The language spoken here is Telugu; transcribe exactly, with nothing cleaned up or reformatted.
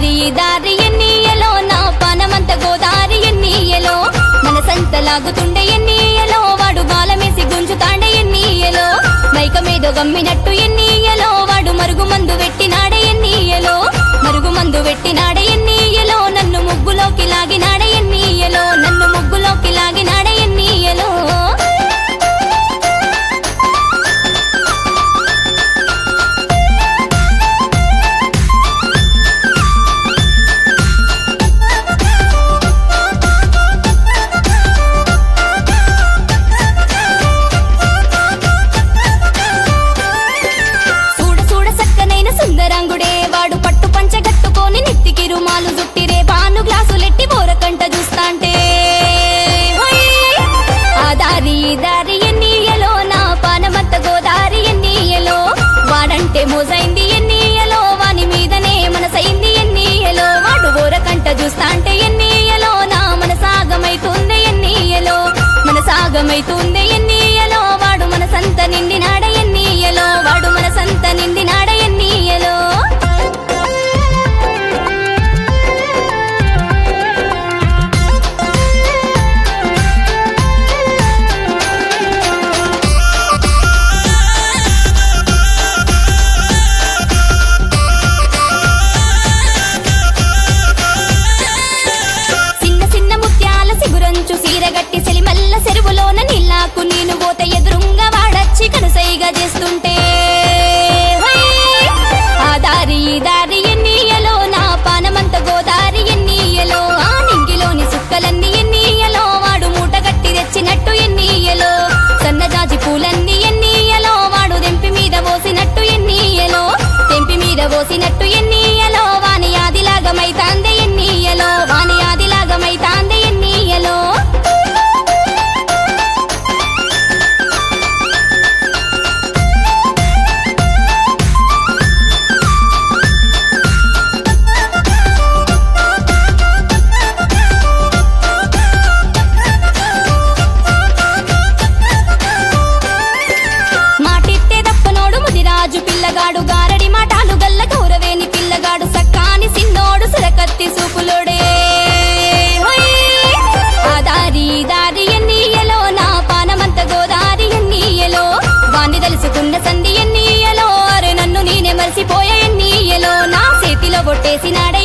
దారి దారి ఎన్నీయలో నా పానమంత గోదారి ఎన్నీయలో మనసంత లాగుతుండే ఎన్నీయలో వాడు బాలమేసి గుంజుతాండే ఎన్నీయలో మైక మీద గమ్మినట్టు ఎన్నీయలో వాడు మరుగు మందు పెట్టినాడే ఎన్నీయలో మరుగు మందు పెట్టినాడే ఎన్నీయలో నన్ను ముగ్గులోకి లాగినాడే ఎన్నీయలో నన్ను ముగ్గులోకి లాగినాడే ఎన్నీయలో సుందరంగుడే వాడు పట్టు పంచ కట్టుకొని నెత్తికి రుమాలు జుట్టిరే పాను గ్లాసులెట్టి బోరకంట చూస్తాంటే ఆ దారి దారి ఎన్నీయలో నా పానమంత గోదారి ఎన్నీయలో వాడంటే మోజైంది ఎన్నీయలో వాని మీదనే మనసైంది ఎన్నీయలో వాడు బోరకంట చూస్తాంటే ఎన్నీయలో నా మనసాగమైతుంది ఎన్నీయలో మనసాగమైతుంది ఎన్నీయలో వాడు మనసంత నిండినాడ ఎన్నీయలో వాడు మనసంత నిండినాడ ఎన్నీయలో చిన్న చిన్న ముత్యాల సిగురంచు సీరగట్టి సెలిమల్ల చెరువులోన నీళ్ళకు నేను పోతే ఎదురుంగా వాడచ్చి కనుసైగా చేస్తుంటే ఆ దారి దారి ఎన్నీయలో నా పానమంత గోదారి ఎన్నీయలో ఆ నింగిలోని సుక్కలన్నీ ఎన్నీయలో వాడు మూట గట్టి తెచ్చినట్టు ఎన్నీయలో సన్నజాజి పూలన్నీ ఎన్నీయలో వాడు దెంపి మీద పోసినట్టు ఎన్నీయలో తెంపి మీద పోసినట్టు ఎన్నీయలో వాని ఆదిలాగమైతాందే ఎన్నీయలో వాని ఆదిలాగమైతాందే ఎన్నీయలో రాజు పిల్లగాడు గారడి మాటాలు గల్ల గౌరవేని పిల్లగాడు సక్కాని సిన్నోడు సురకత్తి సూపులోడే ఆ దారి దారి ఎన్నీయలో నా పానమంత గోదారి ఎన్నీయలో వాణ్ణి తెలుసుకున్న సంధి ఎన్నీయలో అరే నన్ను నేనే మరిసిపోయా ఎన్నీయలో నా చేతిలో కొట్టేసినాడే